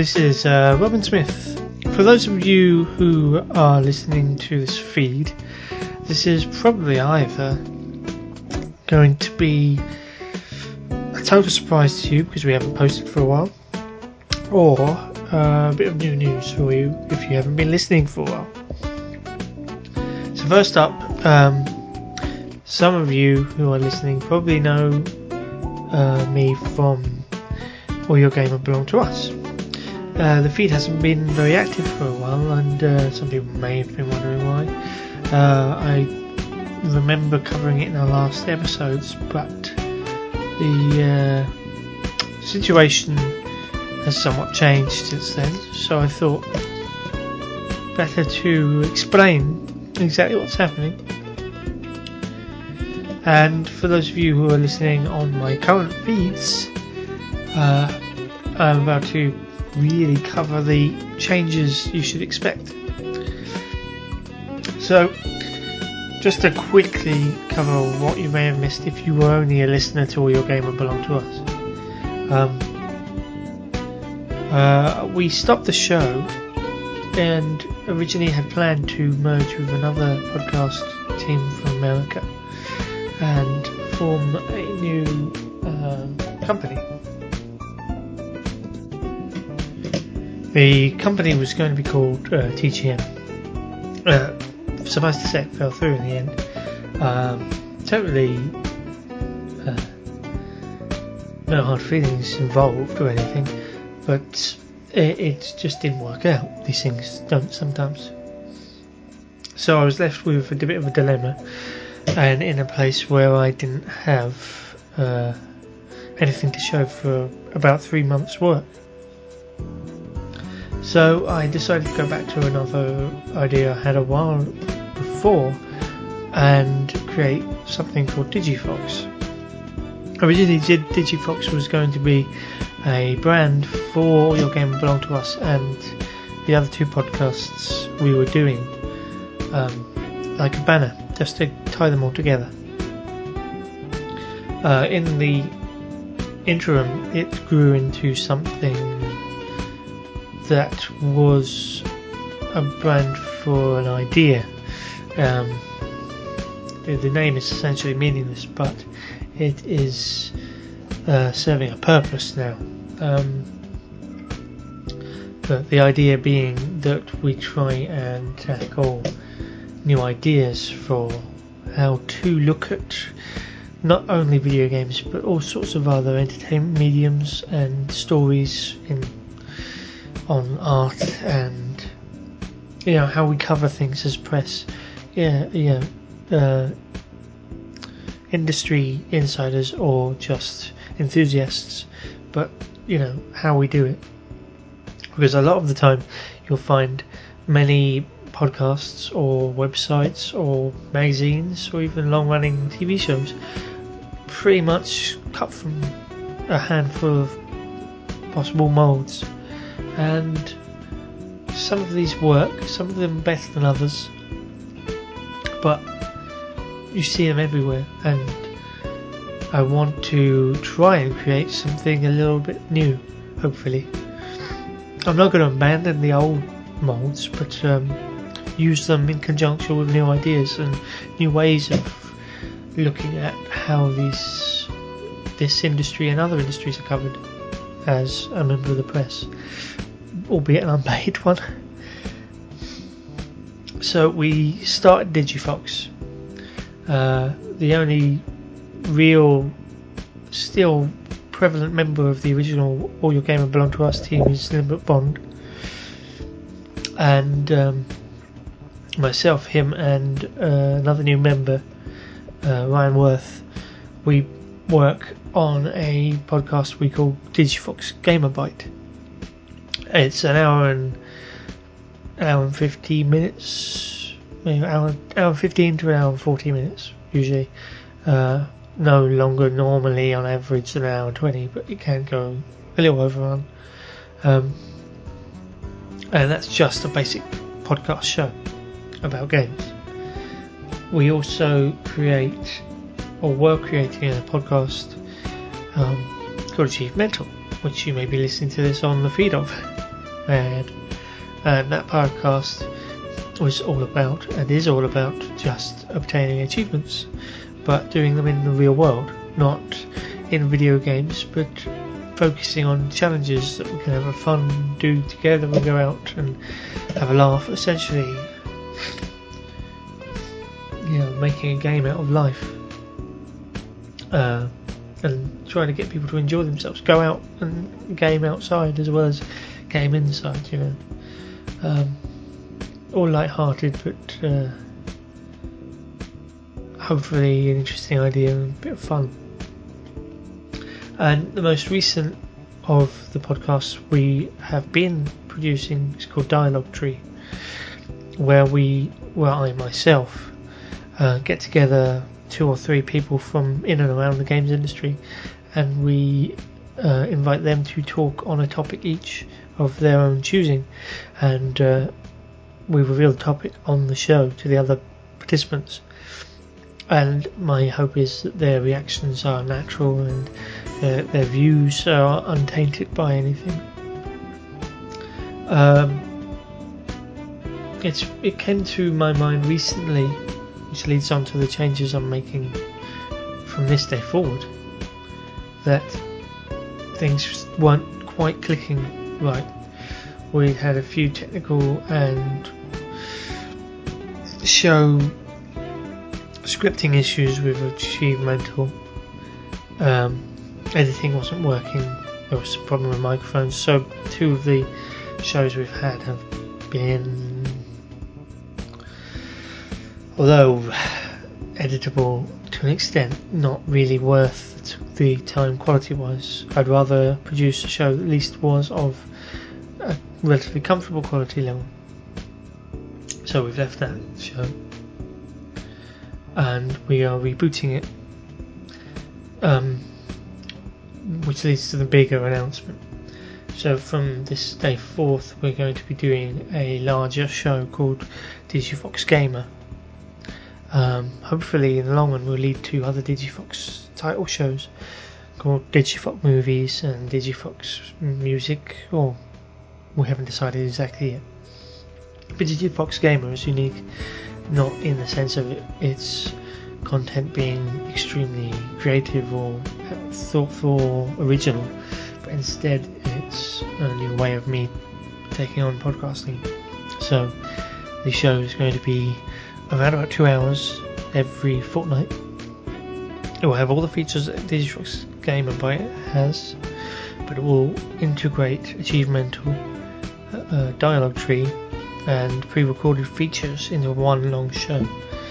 this is Robin Smith. For those of you who are listening to this feed, this is probably either going to be a total surprise to you because we haven't posted for a while, or a bit of new news for you if you haven't been listening for a while. So first up, some of you who are listening probably know me from All Your Gamer Belong to Us. The feed hasn't been very active for a while, and some people may have been wondering why. I remember covering it in our last episodes, but the situation has somewhat changed since then, so I thought better to explain exactly what's happening. And for those of you who are listening on my current feeds, I'm about to really cover the changes you should expect. So, just to quickly cover what you may have missed if you were only a listener to All Your Gamer Belong to Us. We stopped the show and originally had planned to merge with another podcast team from America and form a new company. The company was going to be called TGM. Suffice to say, it fell through in the end. Totally no hard feelings involved or anything, but it just didn't work out. These things don't sometimes. So I was left with a bit of a dilemma, and in a place where I didn't have anything to show for about 3 months' work. So I decided to go back to another idea I had a while before and create something called Digifox. Originally, Digifox was going to be a brand for All Your Gamer Belong to Us and the other two podcasts we were doing, like a banner, just to tie them all together. In the interim, it grew into something that was a brand for an idea. The name is essentially meaningless, but it is serving a purpose now. But the idea being that we try and tackle new ideas for how to look at not only video games but all sorts of other entertainment mediums and stories on art, and how we cover things as press, industry insiders or just enthusiasts, but how we do it, because a lot of the time you'll find many podcasts or websites or magazines or even long-running TV shows pretty much cut from a handful of possible moulds. And some of these work, some of them better than others, but you see them everywhere, and I want to try and create something a little bit new, hopefully. I'm not going to abandon the old moulds, but use them in conjunction with new ideas and new ways of looking at how this industry and other industries are covered as a member of the press, albeit an unpaid one. So we started Digifox. The only real, still prevalent member of the original All Your Gamer Belong to Us team is Lambert Bond, and myself, him, and another new member, Ryan Worth. We work on a podcast we call Digifox Gamerbyte. It's an hour and 50 minutes, maybe hour 15 to an hour and 40 minutes usually. No longer normally on average than an hour and 20, but it can go a little overrun. And that's just a basic podcast show about games. We also were creating a podcast called Achieve Mental, which you may be listening to this on the feed of. had, and that podcast was all about, and is all about, just obtaining achievements, but doing them in the real world, not in video games, but focusing on challenges that we can have a fun do together. We go out and have a laugh, essentially, making a game out of life, and trying to get people to enjoy themselves, go out and game outside as well as game inside, all light-hearted, but hopefully an interesting idea and a bit of fun. And the most recent of the podcasts we have been producing is called Dialogue Tree, where I myself get together 2 or 3 people from in and around the games industry, and we invite them to talk on a topic each of their own choosing, and we reveal the topic on the show to the other participants. And my hope is that their reactions are natural and their views are untainted by anything. It came to my mind recently, which leads on to the changes I'm making from this day forward, that things weren't quite clicking right. We had a few technical and show scripting issues with Achievemental. Editing wasn't working. There was a problem with microphones. So 2 of the shows we've had have been, although editable to an extent, not really worth the time quality wise. I'd rather produce a show that at least was of a relatively comfortable quality level. So we've left that show, and we are rebooting it, which leads to the bigger announcement. So from this day forth, we're going to be doing a larger show called Digifox Gamer. Hopefully in the long run we'll lead to other Digifox title shows called Digifox Movies and Digifox Music, or we haven't decided exactly yet. But Digifox Gamer is unique, not in the sense of its content being extremely creative or thoughtful or original, but instead it's a new way of me taking on podcasting. So the show is going to be around about 2 hours every fortnight. It will have all the features that Digifox Gamer has, but it will integrate Achievemental, Dialogue Tree and pre-recorded features into one long show.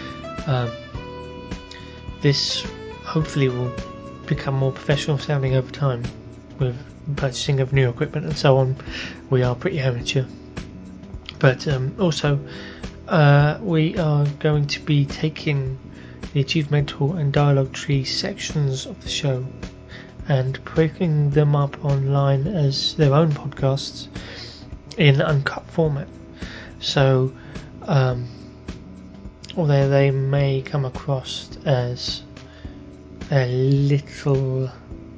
This hopefully will become more professional sounding over time with purchasing of new equipment and so on. We are pretty amateur, but also we are going to be taking the Achievemental and Dialogue Tree sections of the show and putting them up online as their own podcasts in uncut format. So although they may come across as a little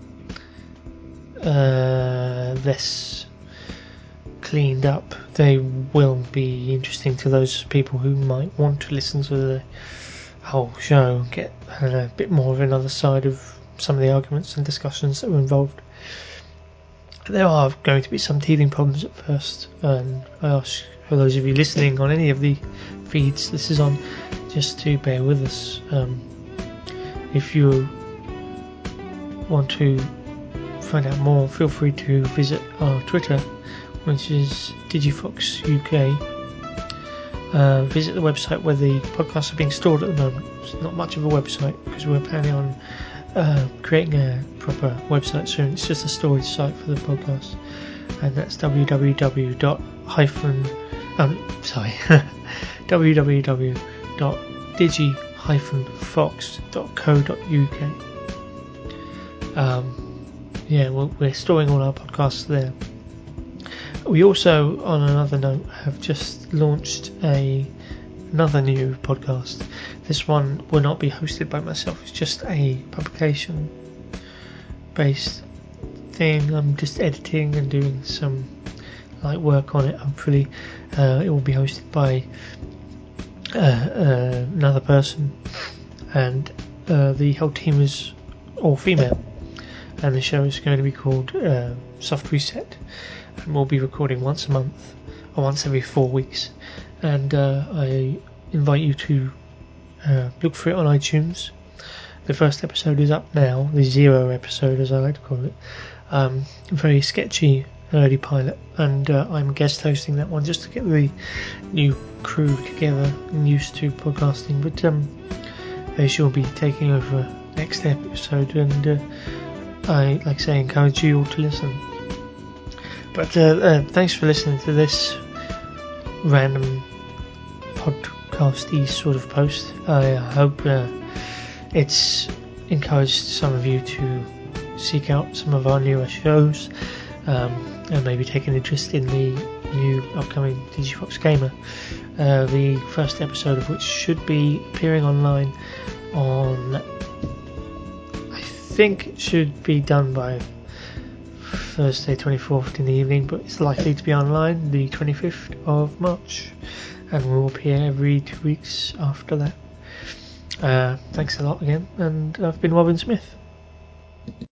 less cleaned up, they will be interesting to those people who might want to listen to the whole show and get a bit more of another side of some of the arguments and discussions that were involved. There are going to be some teething problems at first, and I ask for those of you listening on any of the feeds this is on just to bear with us. If you want to find out more, feel free to visit our Twitter, which is Digifox UK. Visit the website where the podcasts are being stored at the moment. It's not much of a website because we're planning on creating a proper website soon. It's just a storage site for the podcast, and that's www.digi-fox.co.uk. We're storing all our podcasts there. We also, on another note, have just launched another new podcast. This one will not be hosted by myself. It's just a publication based thing. I'm just editing and doing some work on it. Hopefully, it will be hosted by another person, and the whole team is all female. And the show is going to be called Soft Reset, and we'll be recording once a month or once every 4 weeks. And I invite you to look for it on iTunes. The first episode is up now, the 0 episode as I like to call it. Very sketchy early pilot, and I'm guest hosting that one just to get the new crew together and used to podcasting. But they shall be taking over next episode, and I, like I say, encourage you all to listen. But thanks for listening to this random podcasty sort of post. I hope it's encouraged some of you to seek out some of our newer shows, and maybe take an interest in the new upcoming Digifox Gamer. The first episode of which should be appearing online on, I think it should be done by Thursday 24th in the evening, but it's likely to be online the 25th of March, and will appear every 2 weeks after that. Thanks a lot again, and I've been Robin Smith.